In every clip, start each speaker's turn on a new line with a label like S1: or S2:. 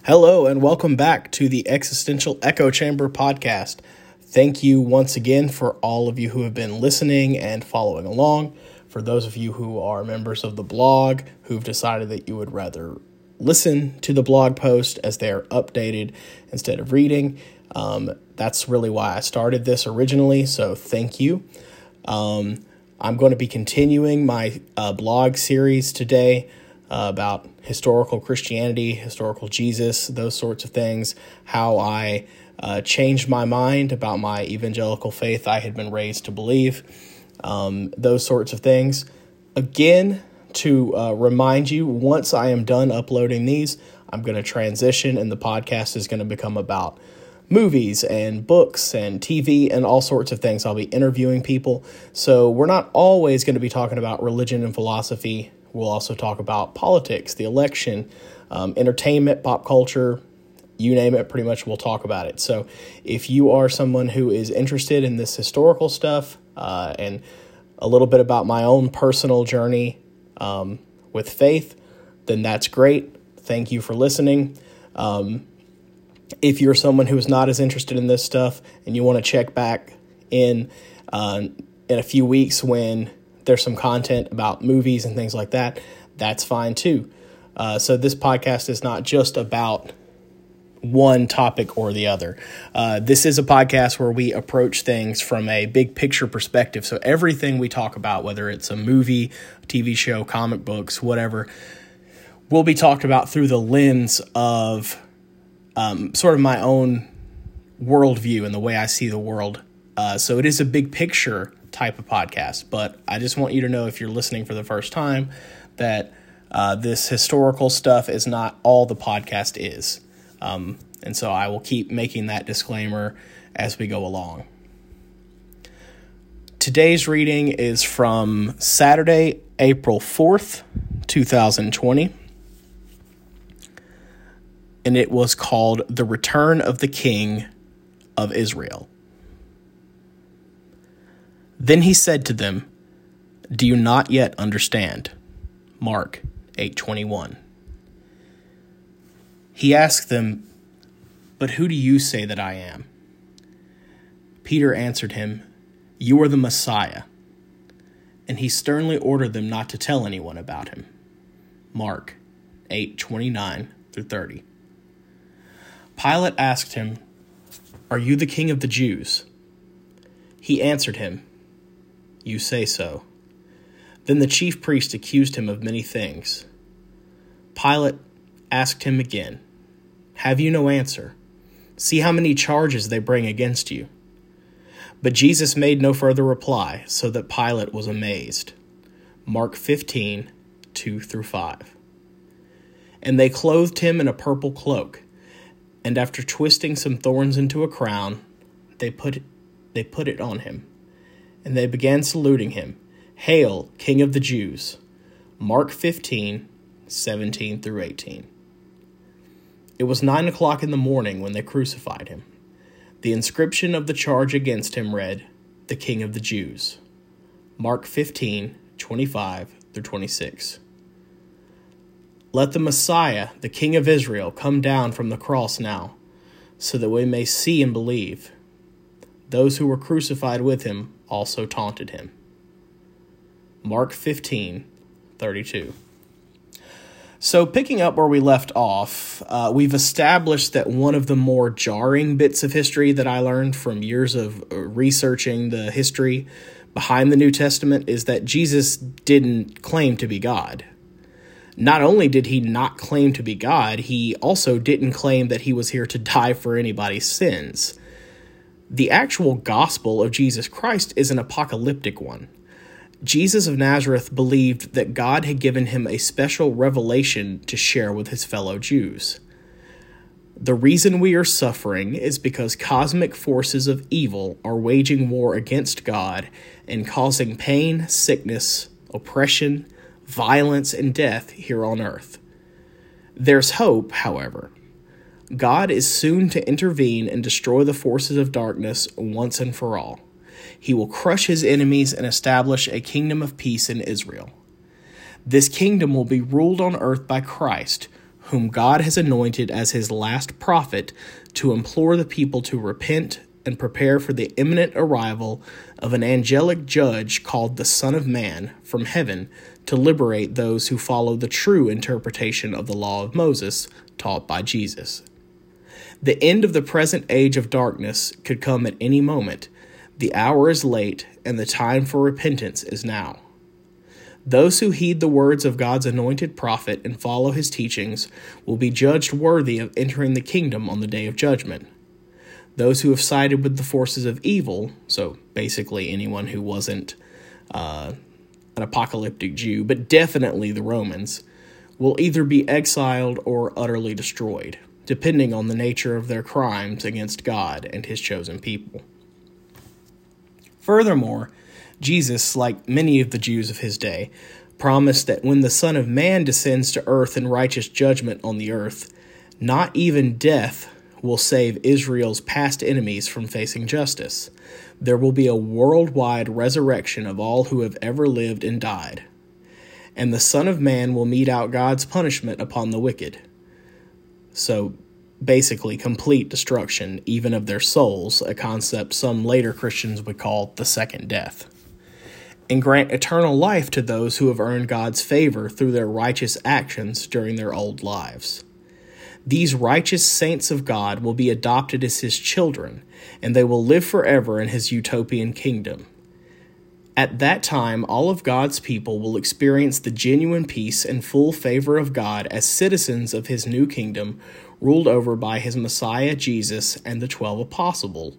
S1: Hello and welcome back to the Existential Echo Chamber podcast. Thank you once again for all of you who have been listening and following along. For those of you who are members of the blog who've decided that you would rather listen to the blog post as they are updated instead of reading, that's really why I started this originally, so thank you. I'm going to be continuing my blog series today about historical Christianity, historical Jesus, those sorts of things, how I changed my mind about my evangelical faith I had been raised to believe, those sorts of things. Again, to remind you, once I am done uploading these, I'm going to transition and the podcast is going to become about movies and books and TV and all sorts of things. I'll be interviewing people. So we're not always going to be talking about religion and philosophy. We'll also talk about politics, the election, entertainment, pop culture, you name it, pretty much we'll talk about it. So if you are someone who is interested in this historical stuff and a little bit about my own personal journey with faith, then that's great. Thank you for listening. If you're someone who is not as interested in this stuff and you want to check back in a few weeks when there's some content about movies and things like that, that's fine too. So this podcast is not just about one topic or the other. This is a podcast where we approach things from a big picture perspective. So everything we talk about, whether it's a movie, TV show, comic books, whatever, will be talked about through the lens of sort of my own worldview and the way I see the world. So it is a big picture type of podcast, but I just want you to know, if you're listening for the first time, that this historical stuff is not all the podcast is. And so I will keep making that disclaimer as we go along. Today's reading is from Saturday, April 4th, 2020. And it was called The Return of the King of Israel. Then he said to them, "Do you not yet understand?" Mark 8:21. He asked them, "But who do you say that I am?" Peter answered him, "You are the Messiah." And he sternly ordered them not to tell anyone about him. Mark 8:29 through 30. Pilate asked him, "Are you the king of the Jews?" He answered him, "You say so." Then the chief priest accused him of many things. Pilate asked him again, "Have you no answer? See how many charges they bring against you." But Jesus made no further reply, so that Pilate was amazed. Mark 15:2 through 5. And they clothed him in a purple cloak, and after twisting some thorns into a crown, they put it on him. And they began saluting him, "Hail, King of the Jews." Mark 15:17 through 18. It was 9 o'clock in the morning when they crucified him. The inscription of the charge against him read, "The King of the Jews." Mark 15:25 through 26. Let the Messiah, the King of Israel, come down from the cross now, so that we may see and believe. Those who were crucified with him also taunted him. Mark 15:32. So picking up where we left off, we've established that one of the more jarring bits of history that I learned from years of researching the history behind the New Testament is that Jesus didn't claim to be God. Not only did he not claim to be God, he also didn't claim that he was here to die for anybody's sins. The actual gospel of Jesus Christ is an apocalyptic one. Jesus of Nazareth believed that God had given him a special revelation to share with his fellow Jews. The reason we are suffering is because cosmic forces of evil are waging war against God and causing pain, sickness, oppression, violence, and death here on earth. There's hope, however. God is soon to intervene and destroy the forces of darkness once and for all. He will crush his enemies and establish a kingdom of peace in Israel. This kingdom will be ruled on earth by Christ, whom God has anointed as his last prophet to implore the people to repent and prepare for the imminent arrival of an angelic judge called the Son of Man from heaven to liberate those who follow the true interpretation of the law of Moses taught by Jesus. The end of the present age of darkness could come at any moment. The hour is late, and the time for repentance is now. Those who heed the words of God's anointed prophet and follow his teachings will be judged worthy of entering the kingdom on the day of judgment. Those who have sided with the forces of evil, so basically anyone who wasn't an apocalyptic Jew, but definitely the Romans, will either be exiled or utterly destroyed, depending on the nature of their crimes against God and his chosen people. Furthermore, Jesus, like many of the Jews of his day, promised that when the Son of Man descends to earth in righteous judgment on the earth, not even death will save Israel's past enemies from facing justice. There will be a worldwide resurrection of all who have ever lived and died. And the Son of Man will mete out God's punishment upon the wicked. So, basically, complete destruction, even of their souls, a concept some later Christians would call the second death. And grant eternal life to those who have earned God's favor through their righteous actions during their old lives. These righteous saints of God will be adopted as his children, and they will live forever in his utopian kingdom. At that time, all of God's people will experience the genuine peace and full favor of God as citizens of his new kingdom, ruled over by his Messiah Jesus and the 12 apostles,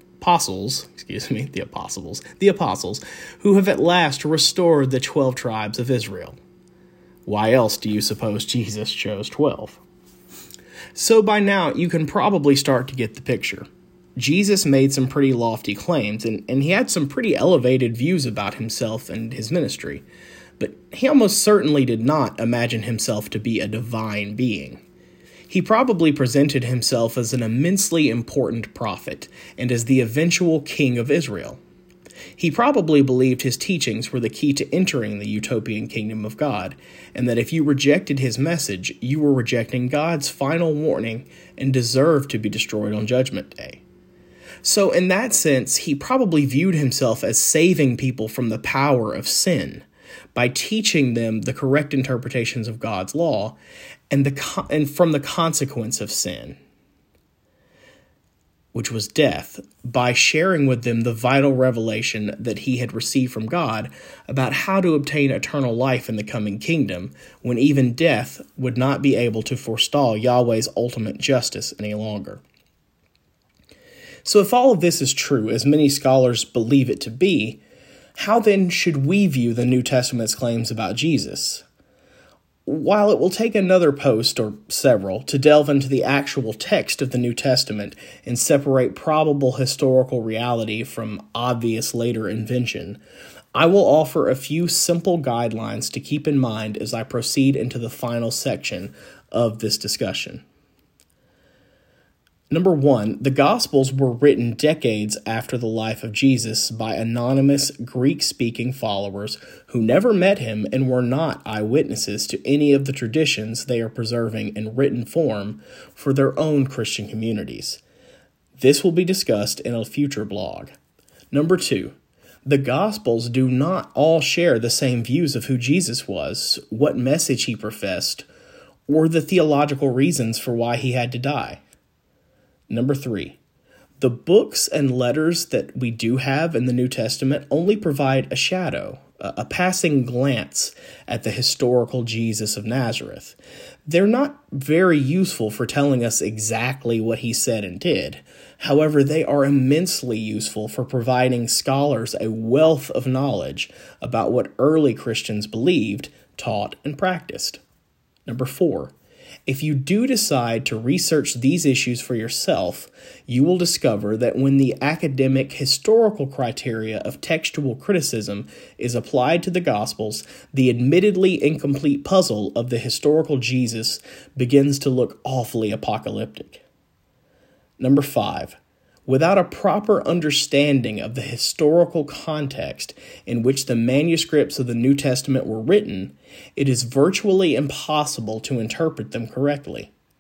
S1: who have at last restored the 12 tribes of Israel. Why else do you suppose Jesus chose 12? So by now, you can probably start to get the picture. Jesus made some pretty lofty claims, and he had some pretty elevated views about himself and his ministry, but he almost certainly did not imagine himself to be a divine being. He probably presented himself as an immensely important prophet and as the eventual king of Israel. He probably believed his teachings were the key to entering the utopian kingdom of God, and that if you rejected his message, you were rejecting God's final warning and deserved to be destroyed on Judgment Day. So in that sense, he probably viewed himself as saving people from the power of sin by teaching them the correct interpretations of God's law and from the consequence of sin, which was death, by sharing with them the vital revelation that he had received from God about how to obtain eternal life in the coming kingdom, when even death would not be able to forestall Yahweh's ultimate justice any longer. So if all of this is true, as many scholars believe it to be, how then should we view the New Testament's claims about Jesus? While it will take another post, or several, to delve into the actual text of the New Testament and separate probable historical reality from obvious later invention, I will offer a few simple guidelines to keep in mind as I proceed into the final section of this discussion. Number 1, the Gospels were written decades after the life of Jesus by anonymous Greek-speaking followers who never met him and were not eyewitnesses to any of the traditions they are preserving in written form for their own Christian communities. This will be discussed in a future blog. Number 2, the Gospels do not all share the same views of who Jesus was, what message he professed, or the theological reasons for why he had to die. Number 3, the books and letters that we do have in the New Testament only provide a shadow, a passing glance at the historical Jesus of Nazareth. They're not very useful for telling us exactly what he said and did. However, they are immensely useful for providing scholars a wealth of knowledge about what early Christians believed, taught, and practiced. Number 4, if you do decide to research these issues for yourself, you will discover that when the academic historical criteria of textual criticism is applied to the Gospels, the admittedly incomplete puzzle of the historical Jesus begins to look awfully apocalyptic. Number 5, without a proper understanding of the historical context in which the manuscripts of the New Testament were written, it is virtually impossible to interpret them correctly.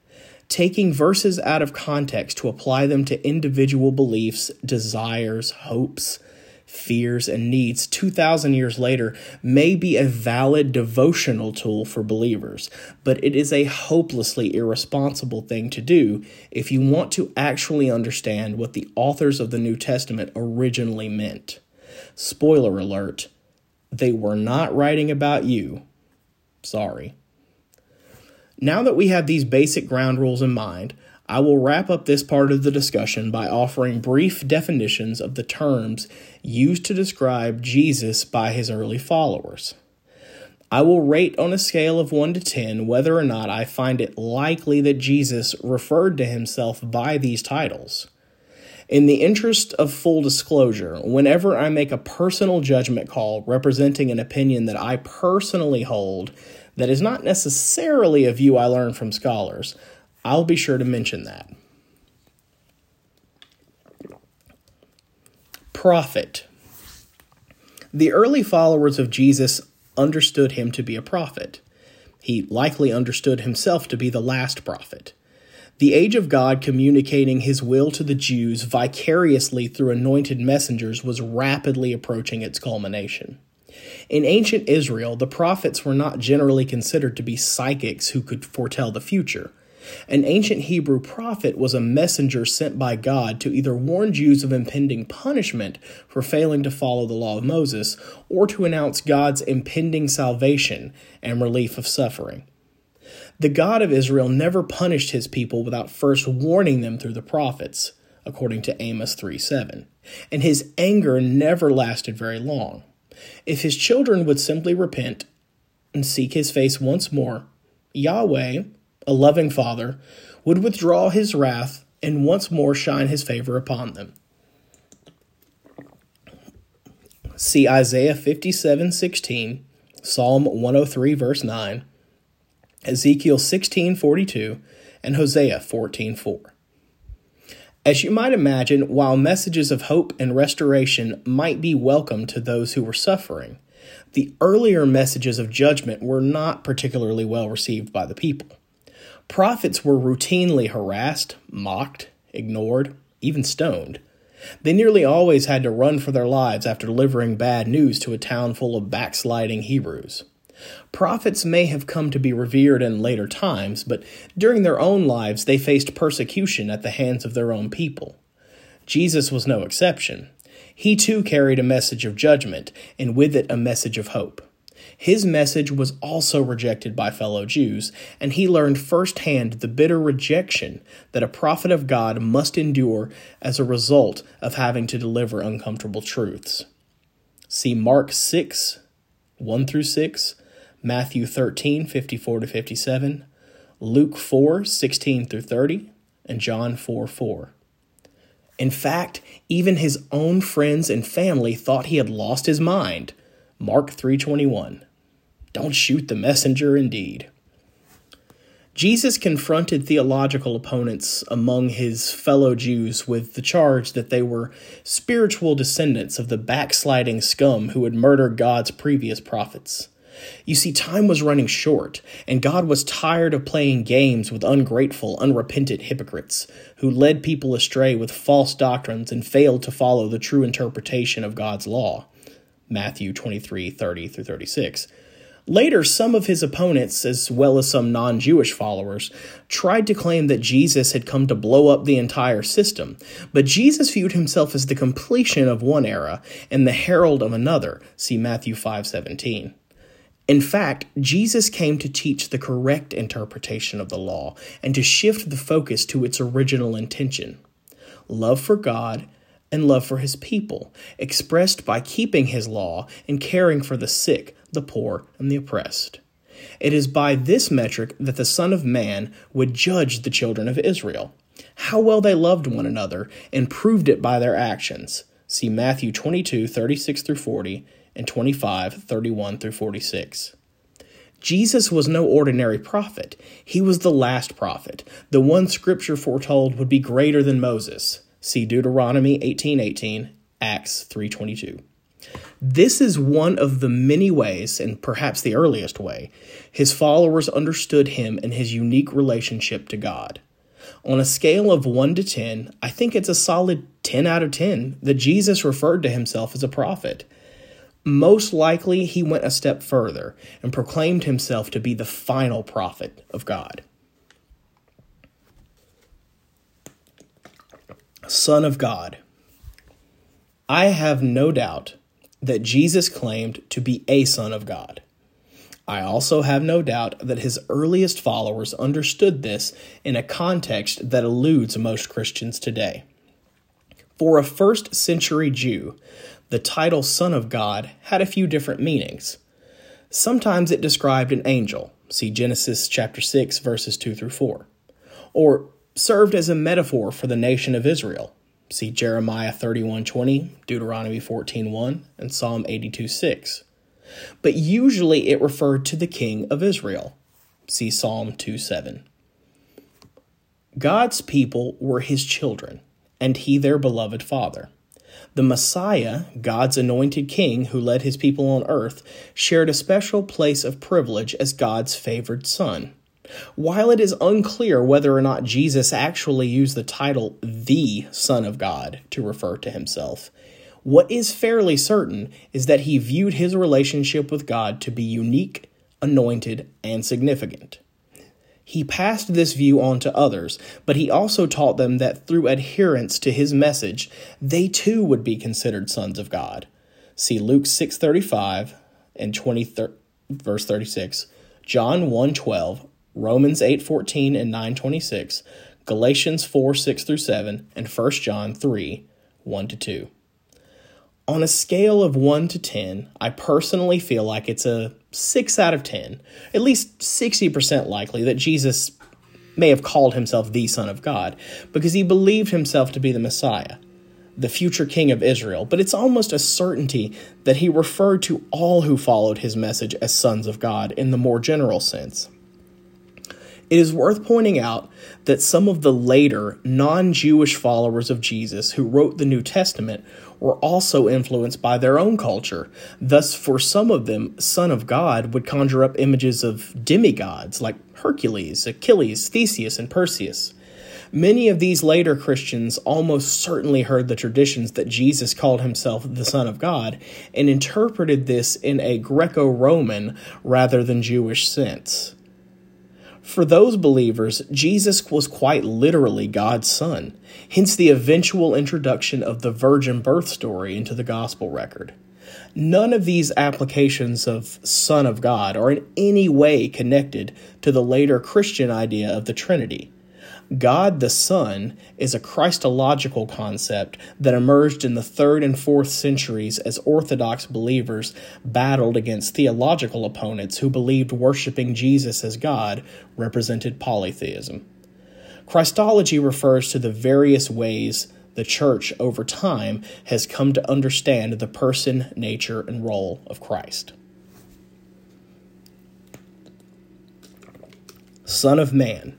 S1: Taking verses out of context to apply them to individual beliefs, desires, hopes, fears, and needs 2,000 years later may be a valid devotional tool for believers, but it is a hopelessly irresponsible thing to do if you want to actually understand what the authors of the New Testament originally meant. Spoiler alert, they were not writing about you. Sorry. Now that we have these basic ground rules in mind, I will wrap up this part of the discussion by offering brief definitions of the terms used to describe Jesus by his early followers. I will rate on a scale of 1 to 10 whether or not I find it likely that Jesus referred to himself by these titles. In the interest of full disclosure, whenever I make a personal judgment call representing an opinion that I personally hold that is not necessarily a view I learned from scholars, I'll be sure to mention that. Prophet. The early followers of Jesus understood him to be a prophet. He likely understood himself to be the last prophet. The age of God communicating his will to the Jews vicariously through anointed messengers was rapidly approaching its culmination. In ancient Israel, the prophets were not generally considered to be psychics who could foretell the future. An ancient Hebrew prophet was a messenger sent by God to either warn Jews of impending punishment for failing to follow the law of Moses, or to announce God's impending salvation and relief of suffering. The God of Israel never punished his people without first warning them through the prophets, according to Amos 3:7, and his anger never lasted very long. If his children would simply repent and seek his face once more, Yahweh, a loving Father, would withdraw his wrath and once more shine his favor upon them. See Isaiah 57:16, Psalm 103 verse 9, Ezekiel 16:42, and Hosea 14:4. As you might imagine, while messages of hope and restoration might be welcome to those who were suffering, the earlier messages of judgment were not particularly well received by the people. Prophets were routinely harassed, mocked, ignored, even stoned. They nearly always had to run for their lives after delivering bad news to a town full of backsliding Hebrews. Prophets may have come to be revered in later times, but during their own lives they faced persecution at the hands of their own people. Jesus was no exception. He too carried a message of judgment, and with it a message of hope. His message was also rejected by fellow Jews, and he learned firsthand the bitter rejection that a prophet of God must endure as a result of having to deliver uncomfortable truths. See Mark 6, 1-6, Matthew 13, 54-57, Luke 4, 16-30, and John 4:4. In fact, even his own friends and family thought he had lost his mind. Mark 3:21. Don't shoot the messenger, indeed. Jesus confronted theological opponents among his fellow Jews with the charge that they were spiritual descendants of the backsliding scum who had murdered God's previous prophets. You see, time was running short, and God was tired of playing games with ungrateful, unrepentant hypocrites who led people astray with false doctrines and failed to follow the true interpretation of God's law. Matthew 23:30-36. Later, some of his opponents, as well as some non-Jewish followers, tried to claim that Jesus had come to blow up the entire system, but Jesus viewed himself as the completion of one era and the herald of another. See Matthew 5:17. In fact, Jesus came to teach the correct interpretation of the law and to shift the focus to its original intention: love for God and love for his people, expressed by keeping his law and caring for the sick, the poor, and the oppressed. It is by this metric that the Son of Man would judge the children of Israel, how well they loved one another, and proved it by their actions. See Matthew 22:36-40 and 25:31-46. Jesus was no ordinary prophet. He was the last prophet, the one Scripture foretold would be greater than Moses. See Deuteronomy 18:18, Acts 3:22. This is one of the many ways, and perhaps the earliest way, his followers understood him and his unique relationship to God. On a scale of 1 to 10, I think it's a solid 10 out of 10 that Jesus referred to himself as a prophet. Most likely, he went a step further and proclaimed himself to be the final prophet of God. Son of God. I have no doubt that Jesus claimed to be a son of God. I also have no doubt that his earliest followers understood this in a context that eludes most Christians today. For a first-century Jew, the title Son of God had a few different meanings. Sometimes it described an angel, see Genesis chapter 6, verses 2 through 4, or served as a metaphor for the nation of Israel, see Jeremiah 31:20, Deuteronomy 14:1, and Psalm 82:6. But usually it referred to the king of Israel. See Psalm 2:7. God's people were his children, and he their beloved father. The Messiah, God's anointed king who led his people on earth, shared a special place of privilege as God's favored son. While it is unclear whether or not Jesus actually used the title the Son of God to refer to himself, what is fairly certain is that he viewed his relationship with God to be unique, anointed, and significant. He passed this view on to others, but he also taught them that through adherence to his message, they too would be considered sons of God. See Luke 6:35 and verse 36, John 1:12, Romans 8:14 and 9:26, Galatians 4:6 through 7, and 1 John 3:1-2. On a scale of 1 to 10, I personally feel like it's a 6 out of 10, at least 60% likely that Jesus may have called himself the Son of God, because he believed himself to be the Messiah, the future King of Israel, but it's almost a certainty that he referred to all who followed his message as sons of God in the more general sense. It is worth pointing out that some of the later non-Jewish followers of Jesus who wrote the New Testament were also influenced by their own culture. Thus, for some of them, Son of God would conjure up images of demigods like Hercules, Achilles, Theseus, and Perseus. Many of these later Christians almost certainly heard the traditions that Jesus called himself the Son of God and interpreted this in a Greco-Roman rather than Jewish sense. For those believers, Jesus was quite literally God's son, hence the eventual introduction of the virgin birth story into the gospel record. None of these applications of Son of God are in any way connected to the later Christian idea of the Trinity. God the Son is a Christological concept that emerged in the 3rd and 4th centuries as Orthodox believers battled against theological opponents who believed worshiping Jesus as God represented polytheism. Christology refers to the various ways the Church over time has come to understand the person, nature, and role of Christ. Son of Man.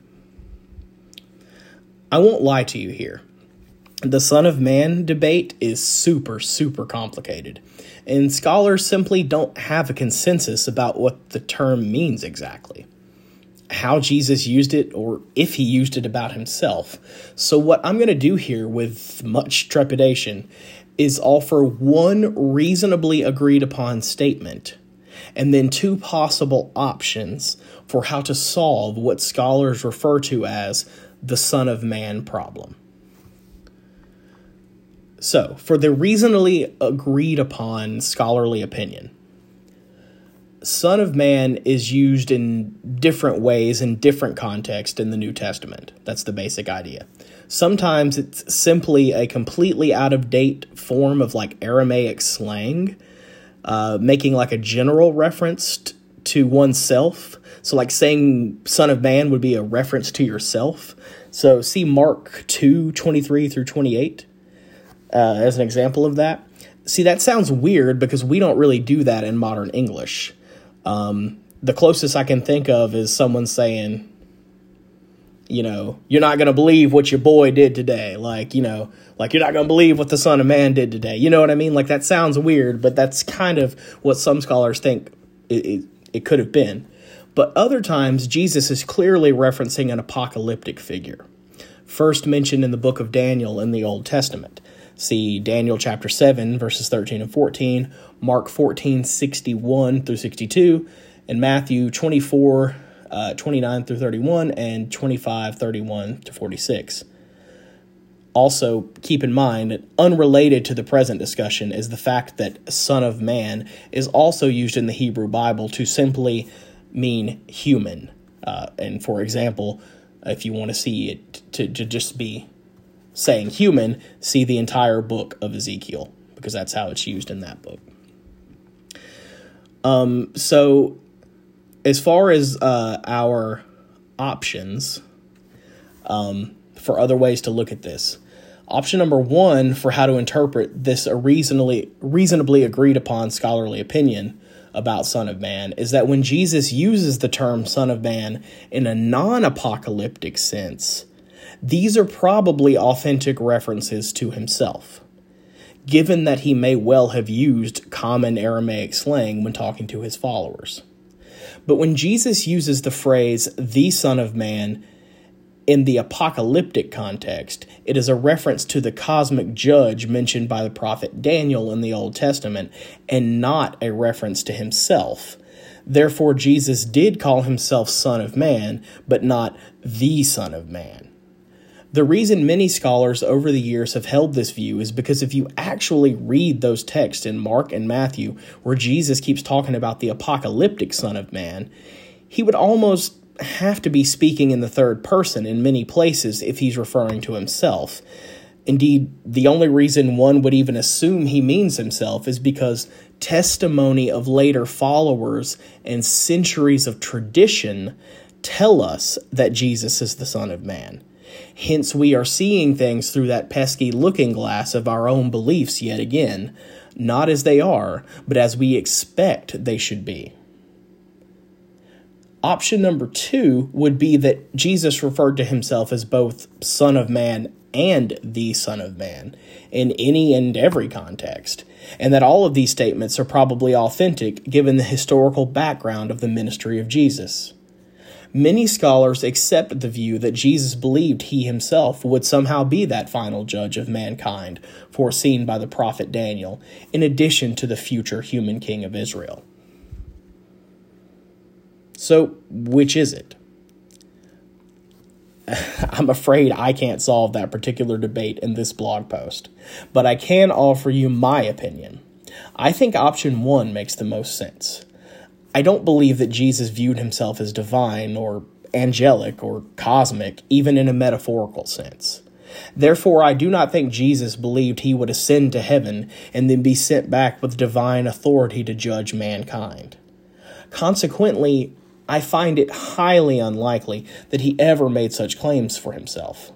S1: I won't lie to you here. The Son of Man debate is super complicated, and scholars simply don't have a consensus about what the term means exactly, how Jesus used it, or if he used it about himself. So what I'm going to do here with much trepidation is offer one reasonably agreed upon statement, and then two possible options for how to solve what scholars refer to as the Son of Man problem. So, for the reasonably agreed upon scholarly opinion, Son of Man is used in different ways in different contexts in the New Testament. That's the basic idea. Sometimes it's simply a completely out-of-date form of like Aramaic slang, making like a general reference to oneself. So like saying Son of Man would be a reference to yourself. So see Mark 2:23 through 28 as an example of that. See, that sounds weird because we don't really do that in modern English. The closest I can think of is someone saying, you're not going to believe what your boy did today. Like you're not going to believe what the Son of Man did today. You know what I mean? Like that sounds weird, but that's kind of what some scholars think it could have been. But other times, Jesus is clearly referencing an apocalyptic figure. first mentioned in the book of Daniel in the Old Testament. See Daniel chapter 7, verses 13 and 14, Mark 14, 61 through 62, and Matthew 24, 29 through 31, and 25, 31 to 46. Also, keep in mind that unrelated to the present discussion is the fact that Son of Man is also used in the Hebrew Bible to simply mean human. And for example, if you want to see it to just be saying human, see the entire book of Ezekiel, because that's how it's used in that book. So as far as our options for other ways to look at this, option number one for how to interpret this reasonably agreed upon scholarly opinion about Son of Man is that when Jesus uses the term Son of Man in a non-apocalyptic sense, these are probably authentic references to himself, given that he may well have used common Aramaic slang when talking to his followers. But when Jesus uses the phrase, the Son of Man, in the apocalyptic context, it is a reference to the cosmic judge mentioned by the prophet Daniel in the Old Testament, and not a reference to himself. Therefore, Jesus did call himself Son of Man, but not the Son of Man. The reason many scholars over the years have held this view is because if you actually read those texts in Mark and Matthew, where Jesus keeps talking about the apocalyptic Son of Man, he would almost have to be speaking in the third person in many places if he's referring to himself. Indeed, the only reason one would even assume he means himself is because testimony of later followers and centuries of tradition tell us that Jesus is the Son of Man. Hence, we are seeing things through that pesky looking glass of our own beliefs yet again, not as they are, but as we expect they should be. Option number two would be that Jesus referred to himself as both Son of Man and the Son of Man in any and every context, and that all of these statements are probably authentic given the historical background of the ministry of Jesus. Many scholars accept the view that Jesus believed he himself would somehow be that final judge of mankind foreseen by the prophet Daniel, in addition to the future human king of Israel. So, which is it? I'm afraid I can't solve that particular debate in this blog post, but I can offer you my opinion. I think option one makes the most sense. I don't believe that Jesus viewed himself as divine or angelic or cosmic, even in a metaphorical sense. Therefore, I do not think Jesus believed he would ascend to heaven and then be sent back with divine authority to judge mankind. Consequently, I find it highly unlikely that he ever made such claims for himself.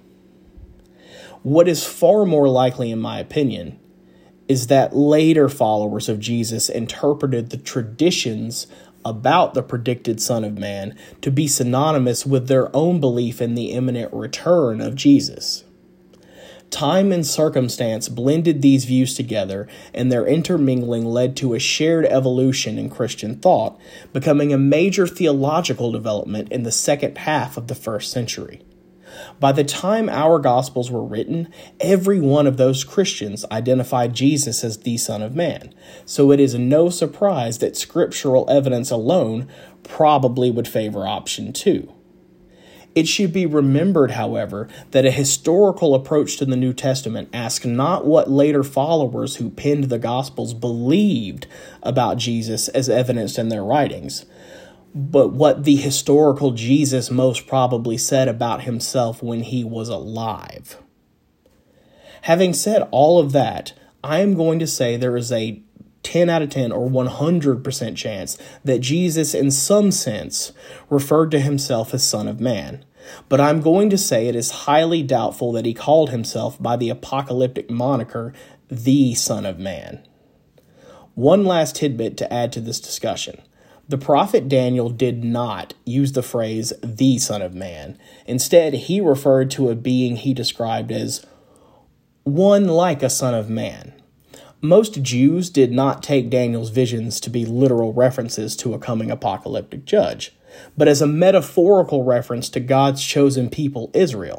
S1: What is far more likely, in my opinion, is that later followers of Jesus interpreted the traditions about the predicted Son of Man to be synonymous with their own belief in the imminent return of Jesus. Time and circumstance blended these views together, and their intermingling led to a shared evolution in Christian thought, becoming a major theological development in the second half of the first century. By the time our Gospels were written, every one of those Christians identified Jesus as the Son of Man, so it is no surprise that scriptural evidence alone probably would favor option two. It should be remembered, however, that a historical approach to the New Testament asks not what later followers who penned the Gospels believed about Jesus as evidenced in their writings, but what the historical Jesus most probably said about himself when he was alive. Having said all of that, I am going to say there is a 10 out of 10 or 100% chance that Jesus in some sense referred to himself as Son of Man. But I'm going to say it is highly doubtful that he called himself by the apocalyptic moniker, the Son of Man. One last tidbit to add to this discussion. The prophet Daniel did not use the phrase, the Son of Man. Instead, he referred to a being he described as one like a son of man. Most Jews did not take Daniel's visions to be literal references to a coming apocalyptic judge, but as a metaphorical reference to God's chosen people, Israel.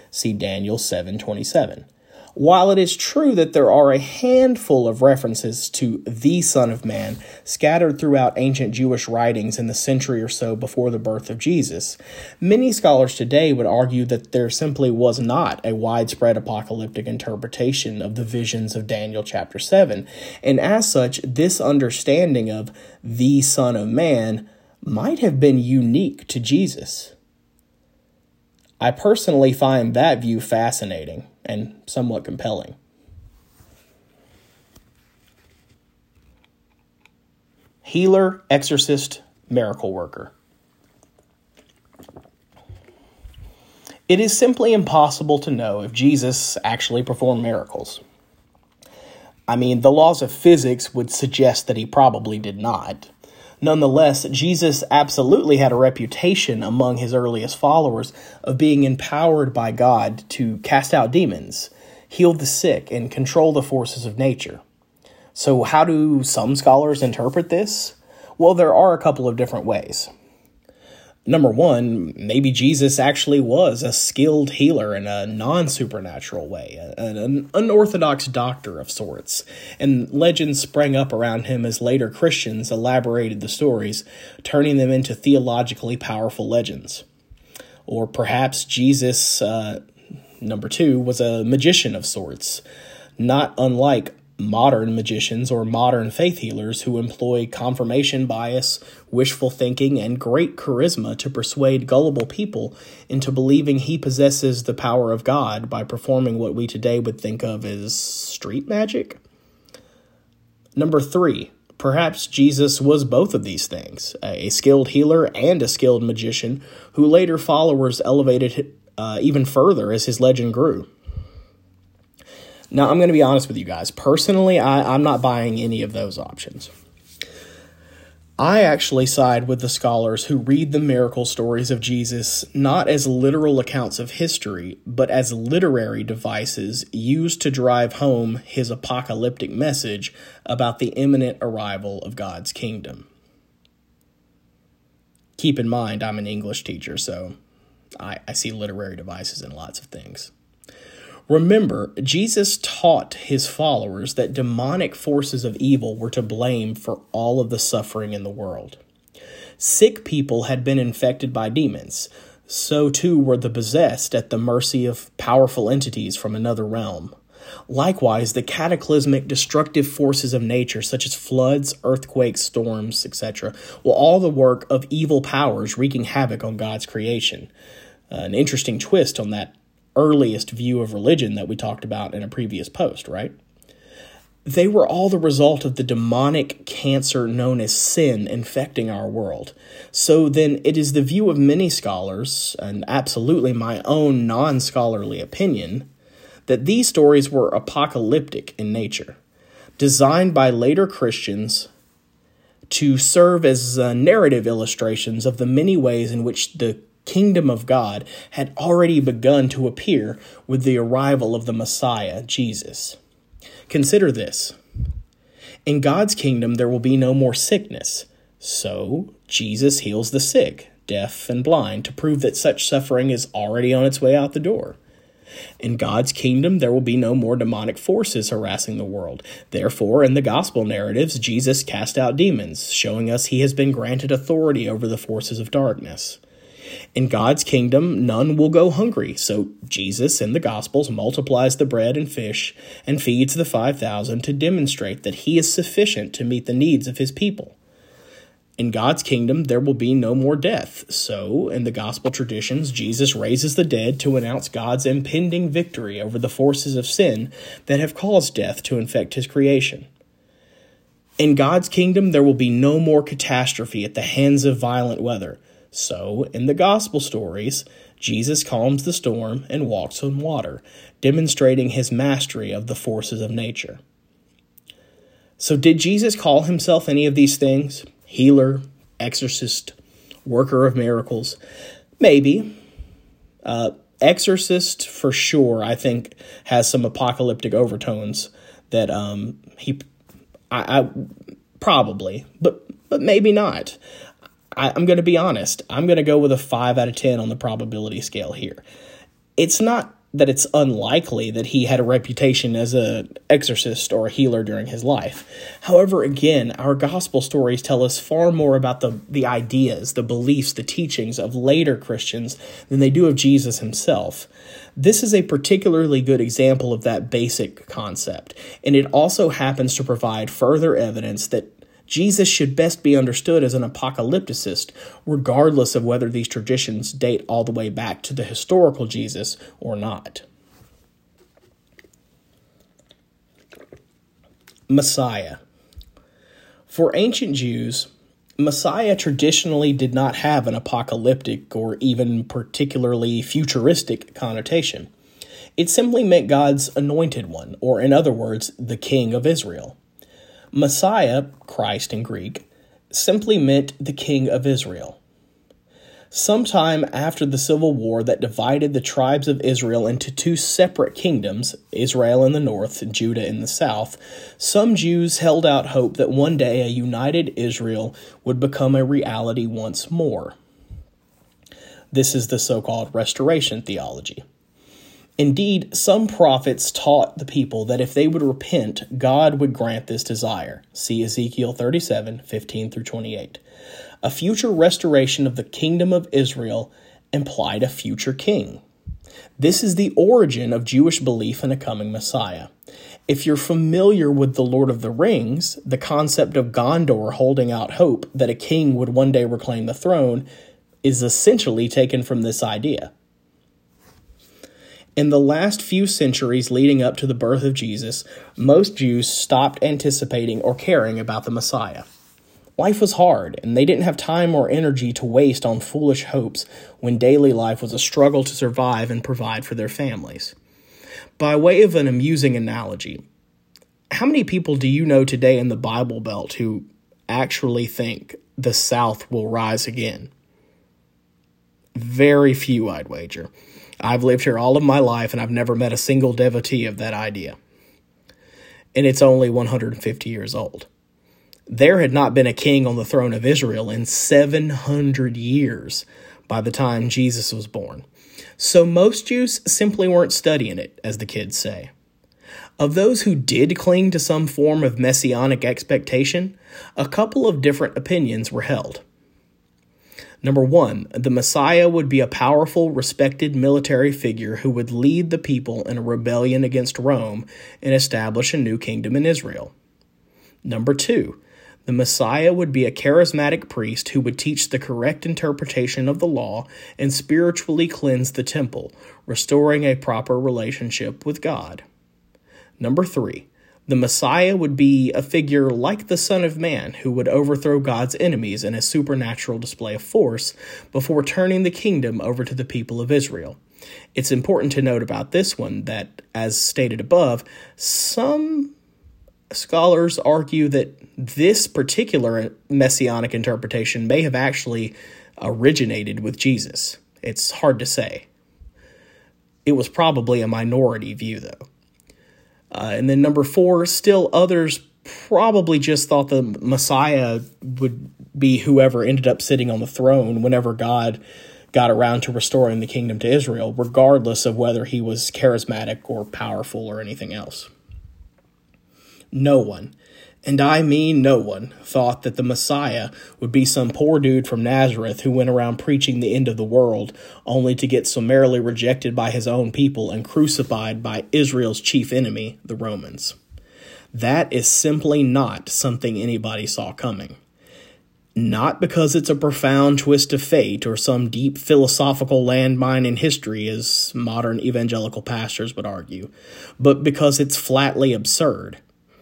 S1: See Daniel 7:27. While it is true that there are a handful of references to the Son of Man scattered throughout ancient Jewish writings in the century or so before the birth of Jesus, many scholars today would argue that there simply was not a widespread apocalyptic interpretation of the visions of Daniel chapter 7, and as such, this understanding of the Son of Man might have been unique to Jesus. I personally find that view fascinating and somewhat compelling. Healer, exorcist, miracle worker. It is simply impossible to know if Jesus actually performed miracles. I mean, the laws of physics would suggest that he probably did not. Nonetheless, Jesus absolutely had a reputation among his earliest followers of being empowered by God to cast out demons, heal the sick, and control the forces of nature. So how do some scholars interpret this? Well, there are a couple of different ways. Number one, maybe Jesus actually was a skilled healer in a non-supernatural way, an unorthodox doctor of sorts, and legends sprang up around him as later Christians elaborated the stories, turning them into theologically powerful legends. Or perhaps Jesus, number two, was a magician of sorts, not unlike modern magicians or modern faith healers who employ confirmation bias, wishful thinking, and great charisma to persuade gullible people into believing he possesses the power of God by performing what we today would think of as street magic. Number three, perhaps Jesus was both of these things, a skilled healer and a skilled magician who later followers elevated even further as his legend grew. Now, I'm going to be honest with you guys. Personally, I'm not buying any of those options. I actually side with the scholars who read the miracle stories of Jesus not as literal accounts of history, but as literary devices used to drive home his apocalyptic message about the imminent arrival of God's kingdom. Keep in mind, I'm an English teacher, so I see literary devices in lots of things. Remember, Jesus taught his followers that demonic forces of evil were to blame for all of the suffering in the world. Sick people had been infected by demons. So too were the possessed at the mercy of powerful entities from another realm. Likewise, the cataclysmic destructive forces of nature, such as floods, earthquakes, storms, etc., were all the work of evil powers wreaking havoc on God's creation. An interesting twist on that earliest view of religion that we talked about in a previous post, right? They were all the result of the demonic cancer known as sin infecting our world. So then it is the view of many scholars, and absolutely my own non-scholarly opinion, that these stories were apocalyptic in nature, designed by later Christians to serve as narrative illustrations of the many ways in which the kingdom of God had already begun to appear with the arrival of the Messiah, Jesus. Consider this. In God's kingdom, there will be no more sickness. So, Jesus heals the sick, deaf, and blind to prove that such suffering is already on its way out the door. In God's kingdom, there will be no more demonic forces harassing the world. Therefore, in the gospel narratives, Jesus cast out demons, showing us he has been granted authority over the forces of darkness. In God's kingdom, none will go hungry, so Jesus in the Gospels multiplies the bread and fish and feeds the 5,000 to demonstrate that he is sufficient to meet the needs of his people. In God's kingdom, there will be no more death, so in the Gospel traditions, Jesus raises the dead to announce God's impending victory over the forces of sin that have caused death to infect his creation. In God's kingdom, there will be no more catastrophe at the hands of violent weather. So, in the gospel stories, Jesus calms the storm and walks on water, demonstrating his mastery of the forces of nature. So, did Jesus call himself any of these things? Healer, exorcist, worker of miracles? Maybe. Exorcist, for sure, I think, has some apocalyptic overtones that I probably, but maybe not. I'm going to be honest. I'm going to go with a 5 out of 10 on the probability scale here. It's not that it's unlikely that he had a reputation as an exorcist or a healer during his life. However, again, our gospel stories tell us far more about the ideas, the beliefs, the teachings of later Christians than they do of Jesus himself. This is a particularly good example of that basic concept, and it also happens to provide further evidence that Jesus should best be understood as an apocalypticist, regardless of whether these traditions date all the way back to the historical Jesus or not. Messiah. For ancient Jews, Messiah traditionally did not have an apocalyptic or even particularly futuristic connotation. It simply meant God's anointed one, or in other words, the King of Israel. Messiah, Christ in Greek, simply meant the King of Israel. Sometime after the civil war that divided the tribes of Israel into two separate kingdoms, Israel in the north and Judah in the south, some Jews held out hope that one day a united Israel would become a reality once more. This is the so-called restoration theology. Indeed, some prophets taught the people that if they would repent, God would grant this desire. See Ezekiel 37, 15 through 28. A future restoration of the kingdom of Israel implied a future king. This is the origin of Jewish belief in a coming Messiah. If you're familiar with The Lord of the Rings, the concept of Gondor holding out hope that a king would one day reclaim the throne is essentially taken from this idea. In the last few centuries leading up to the birth of Jesus, most Jews stopped anticipating or caring about the Messiah. Life was hard, and they didn't have time or energy to waste on foolish hopes when daily life was a struggle to survive and provide for their families. By way of an amusing analogy, how many people do you know today in the Bible Belt who actually think the South will rise again? Very few, I'd wager. I've lived here all of my life, and I've never met a single devotee of that idea. And it's only 150 years old. There had not been a king on the throne of Israel in 700 years by the time Jesus was born. So most Jews simply weren't studying it, as the kids say. Of those who did cling to some form of messianic expectation, a couple of different opinions were held. Number one, the Messiah would be a powerful, respected military figure who would lead the people in a rebellion against Rome and establish a new kingdom in Israel. Number two, the Messiah would be a charismatic priest who would teach the correct interpretation of the law and spiritually cleanse the temple, restoring a proper relationship with God. Number three, the Messiah would be a figure like the Son of Man who would overthrow God's enemies in a supernatural display of force before turning the kingdom over to the people of Israel. It's important to note about this one that, as stated above, some scholars argue that this particular messianic interpretation may have actually originated with Jesus. It's hard to say. It was probably a minority view, though. And then number four, still others probably just thought the Messiah would be whoever ended up sitting on the throne whenever God got around to restoring the kingdom to Israel, regardless of whether he was charismatic or powerful or anything else. No one, and I mean no one, thought that the Messiah would be some poor dude from Nazareth who went around preaching the end of the world, only to get summarily rejected by his own people and crucified by Israel's chief enemy, the Romans. That is simply not something anybody saw coming. Not because it's a profound twist of fate or some deep philosophical landmine in history, as modern evangelical pastors would argue, but because it's flatly absurd.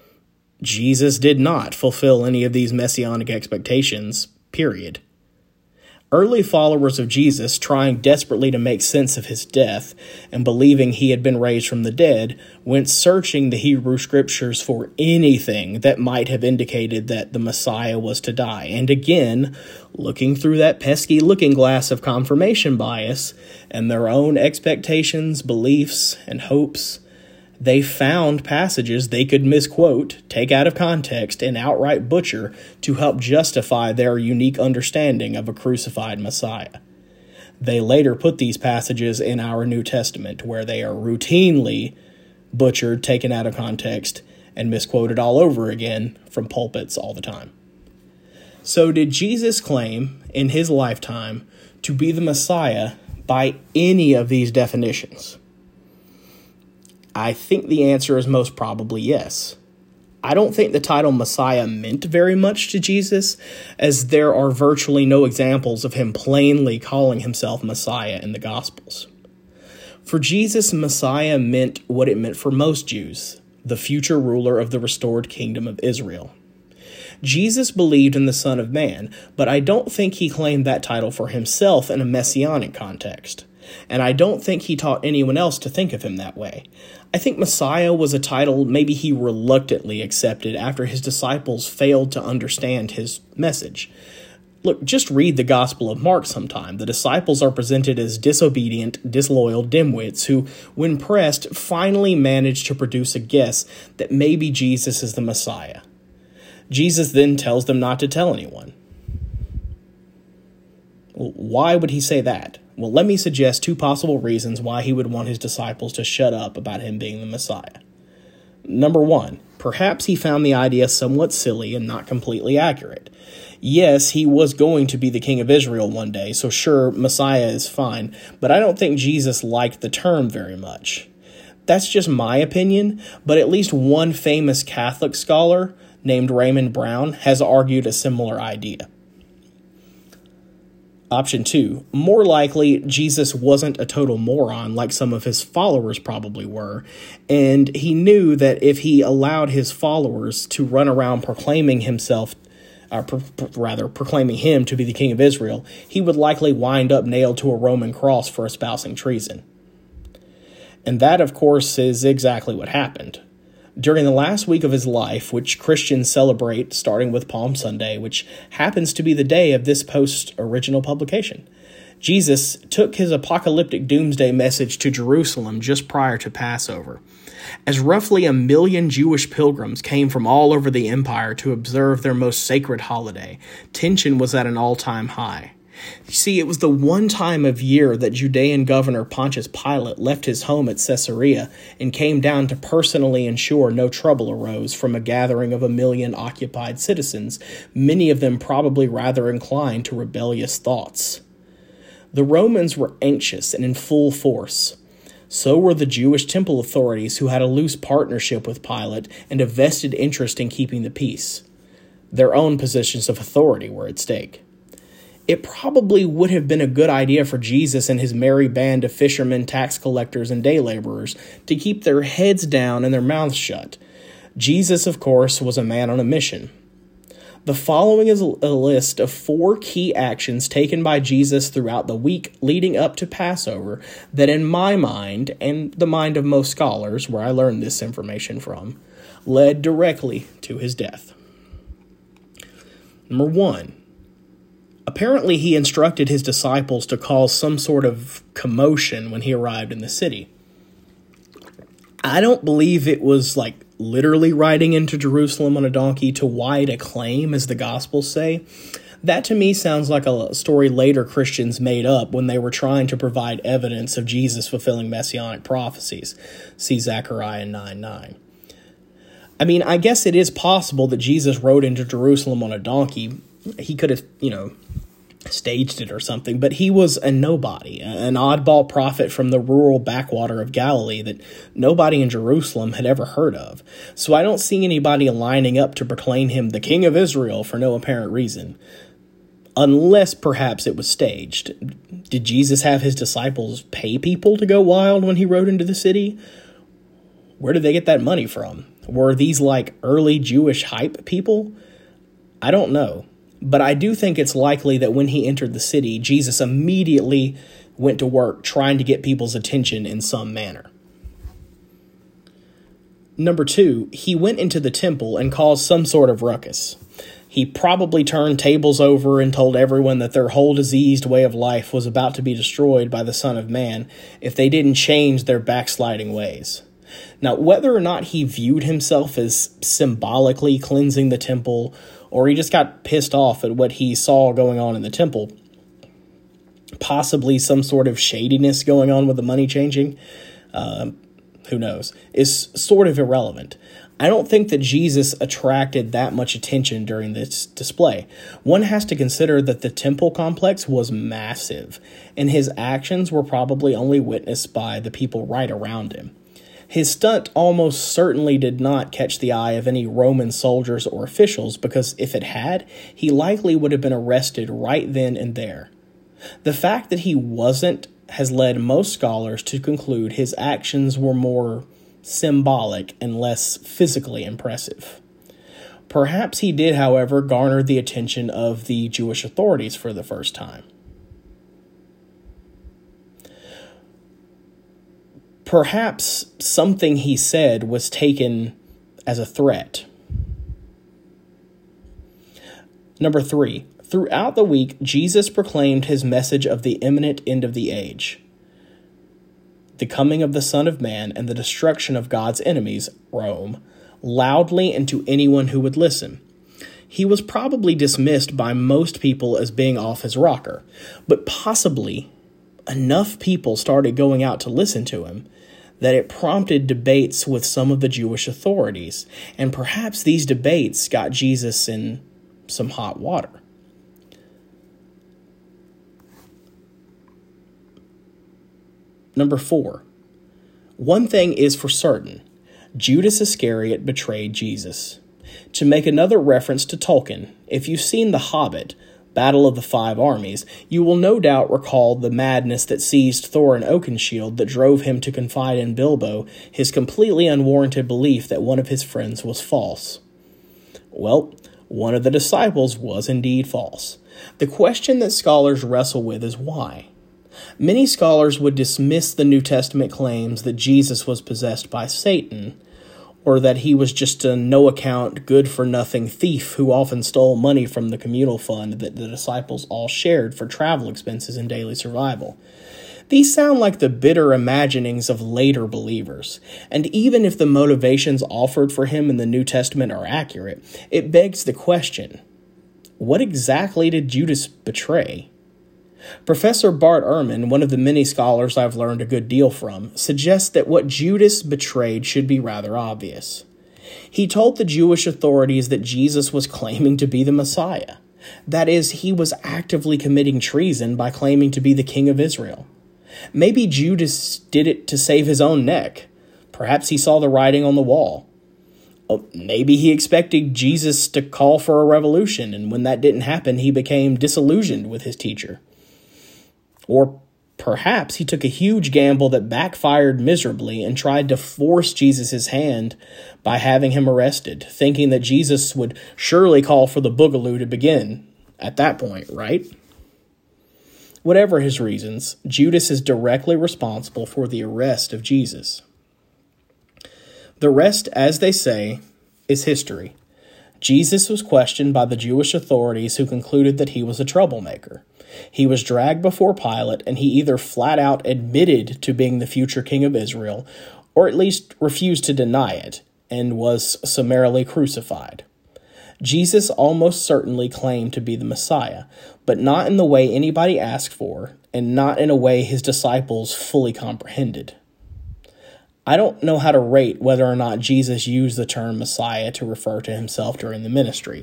S1: Jesus did not fulfill any of these messianic expectations, period. Early followers of Jesus, trying desperately to make sense of his death and believing he had been raised from the dead, went searching the Hebrew scriptures for anything that might have indicated that the Messiah was to die. And again, looking through that pesky looking glass of confirmation bias and their own expectations, beliefs, and hopes, they found passages they could misquote, take out of context, and outright butcher to help justify their unique understanding of a crucified Messiah. They later put these passages in our New Testament, where they are routinely butchered, taken out of context, and misquoted all over again from pulpits all the time. So did Jesus claim in his lifetime to be the Messiah by any of these definitions? I think the answer is most probably yes. I don't think the title Messiah meant very much to Jesus, as there are virtually no examples of him plainly calling himself Messiah in the Gospels. For Jesus, Messiah meant what it meant for most Jews, the future ruler of the restored kingdom of Israel. Jesus believed in the Son of Man, but I don't think he claimed that title for himself in a messianic context. And I don't think he taught anyone else to think of him that way. I think Messiah was a title maybe he reluctantly accepted after his disciples failed to understand his message. Look, just read the Gospel of Mark sometime. The disciples are presented as disobedient, disloyal dimwits who, when pressed, finally manage to produce a guess that maybe Jesus is the Messiah. Jesus then tells them not to tell anyone. Why would he say that? Well, let me suggest two possible reasons why he would want his disciples to shut up about him being the Messiah. Number one, perhaps he found the idea somewhat silly and not completely accurate. Yes, he was going to be the king of Israel one day, so sure, Messiah is fine, but I don't think Jesus liked the term very much. That's just my opinion, but at least one famous Catholic scholar named Raymond Brown has argued a similar idea. Option 2. More likely, Jesus wasn't a total moron like some of his followers probably were, and he knew that if he allowed his followers to run around proclaiming himself, proclaiming him to be the king of Israel, he would likely wind up nailed to a Roman cross for espousing treason. And that, of course, is exactly what happened. During the last week of his life, which Christians celebrate starting with Palm Sunday, which happens to be the day of this post's original publication, Jesus took his apocalyptic doomsday message to Jerusalem just prior to Passover. As roughly 1 million Jewish pilgrims came from all over the empire to observe their most sacred holiday, tension was at an all-time high. You see, it was the one time of year that Judean governor Pontius Pilate left his home at Caesarea and came down to personally ensure no trouble arose from a gathering of 1 million occupied citizens, many of them probably rather inclined to rebellious thoughts. The Romans were anxious and in full force. So were the Jewish temple authorities, who had a loose partnership with Pilate and a vested interest in keeping the peace. Their own positions of authority were at stake. It probably would have been a good idea for Jesus and his merry band of fishermen, tax collectors, and day laborers to keep their heads down and their mouths shut. Jesus, of course, was a man on a mission. The following is a list of 4 key actions taken by Jesus throughout the week leading up to Passover that, in my mind, and the mind of most scholars, where I learned this information from, led directly to his death. Number 1. Apparently, he instructed his disciples to cause some sort of commotion when he arrived in the city. I don't believe it was like literally riding into Jerusalem on a donkey to wide acclaim, as the Gospels say. That to me sounds like a story later Christians made up when they were trying to provide evidence of Jesus fulfilling messianic prophecies. See Zechariah 9:9. I mean, I guess it is possible that Jesus rode into Jerusalem on a donkey. He could have, staged it or something, but he was a nobody, an oddball prophet from the rural backwater of Galilee that nobody in Jerusalem had ever heard of. So I don't see anybody lining up to proclaim him the King of Israel for no apparent reason. Unless perhaps it was staged. Did Jesus have his disciples pay people to go wild when he rode into the city? Where did they get that money from? Were these like early Jewish hype people? I don't know. But I do think it's likely that when he entered the city, Jesus immediately went to work trying to get people's attention in some manner. Number 2, he went into the temple and caused some sort of ruckus. He probably turned tables over and told everyone that their whole diseased way of life was about to be destroyed by the Son of Man if they didn't change their backsliding ways. Now, whether or not he viewed himself as symbolically cleansing the temple, or he just got pissed off at what he saw going on in the temple, possibly some sort of shadiness going on with the money changing, who knows, is sort of irrelevant. I don't think that Jesus attracted that much attention during this display. One has to consider that the temple complex was massive, and his actions were probably only witnessed by the people right around him. His stunt almost certainly did not catch the eye of any Roman soldiers or officials, because if it had, he likely would have been arrested right then and there. The fact that he wasn't has led most scholars to conclude his actions were more symbolic and less physically impressive. Perhaps he did, however, garner the attention of the Jewish authorities for the first time. Perhaps something he said was taken as a threat. Number 3. Throughout the week, Jesus proclaimed his message of the imminent end of the age, the coming of the Son of Man, and the destruction of God's enemies, Rome, loudly and to anyone who would listen. He was probably dismissed by most people as being off his rocker, but possibly enough people started going out to listen to him that it prompted debates with some of the Jewish authorities, and perhaps these debates got Jesus in some hot water. Number 4. One thing is for certain. Judas Iscariot betrayed Jesus. To make another reference to Tolkien, if you've seen The Hobbit, Battle of the Five Armies, you will no doubt recall the madness that seized Thorin Oakenshield that drove him to confide in Bilbo his completely unwarranted belief that one of his friends was false. Well, one of the disciples was indeed false. The question that scholars wrestle with is why. Many scholars would dismiss the New Testament claims that Jesus was possessed by Satan, or that he was just a no-account, good-for-nothing thief who often stole money from the communal fund that the disciples all shared for travel expenses and daily survival. These sound like the bitter imaginings of later believers, and even if the motivations offered for him in the New Testament are accurate, it begs the question, what exactly did Judas betray? Professor Bart Ehrman, one of the many scholars I've learned a good deal from, suggests that what Judas betrayed should be rather obvious. He told the Jewish authorities that Jesus was claiming to be the Messiah. That is, he was actively committing treason by claiming to be the King of Israel. Maybe Judas did it to save his own neck. Perhaps he saw the writing on the wall. Maybe he expected Jesus to call for a revolution, and when that didn't happen, he became disillusioned with his teacher. Or perhaps he took a huge gamble that backfired miserably and tried to force Jesus' hand by having him arrested, thinking that Jesus would surely call for the boogaloo to begin at that point, right? Whatever his reasons, Judas is directly responsible for the arrest of Jesus. The rest, as they say, is history. Jesus was questioned by the Jewish authorities, who concluded that he was a troublemaker. He was dragged before Pilate, and he either flat out admitted to being the future king of Israel, or at least refused to deny it, and was summarily crucified. Jesus almost certainly claimed to be the Messiah, but not in the way anybody asked for, and not in a way his disciples fully comprehended. I don't know how to rate whether or not Jesus used the term Messiah to refer to himself during the ministry.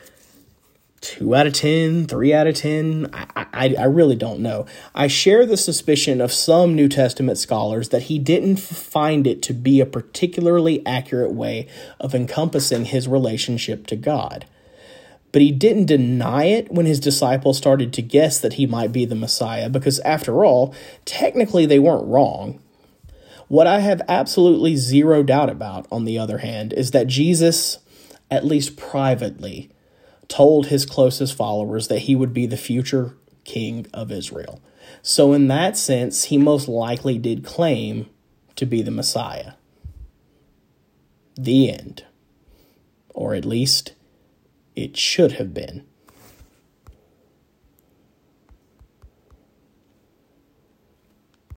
S1: 2 out of 10, 3 out of 10, I really don't know. I share the suspicion of some New Testament scholars that he didn't find it to be a particularly accurate way of encompassing his relationship to God. But he didn't deny it when his disciples started to guess that he might be the Messiah, because after all, technically they weren't wrong. What I have absolutely zero doubt about, on the other hand, is that Jesus, at least privately, told his closest followers that he would be the future king of Israel. So in that sense, he most likely did claim to be the Messiah. The end. Or at least, it should have been.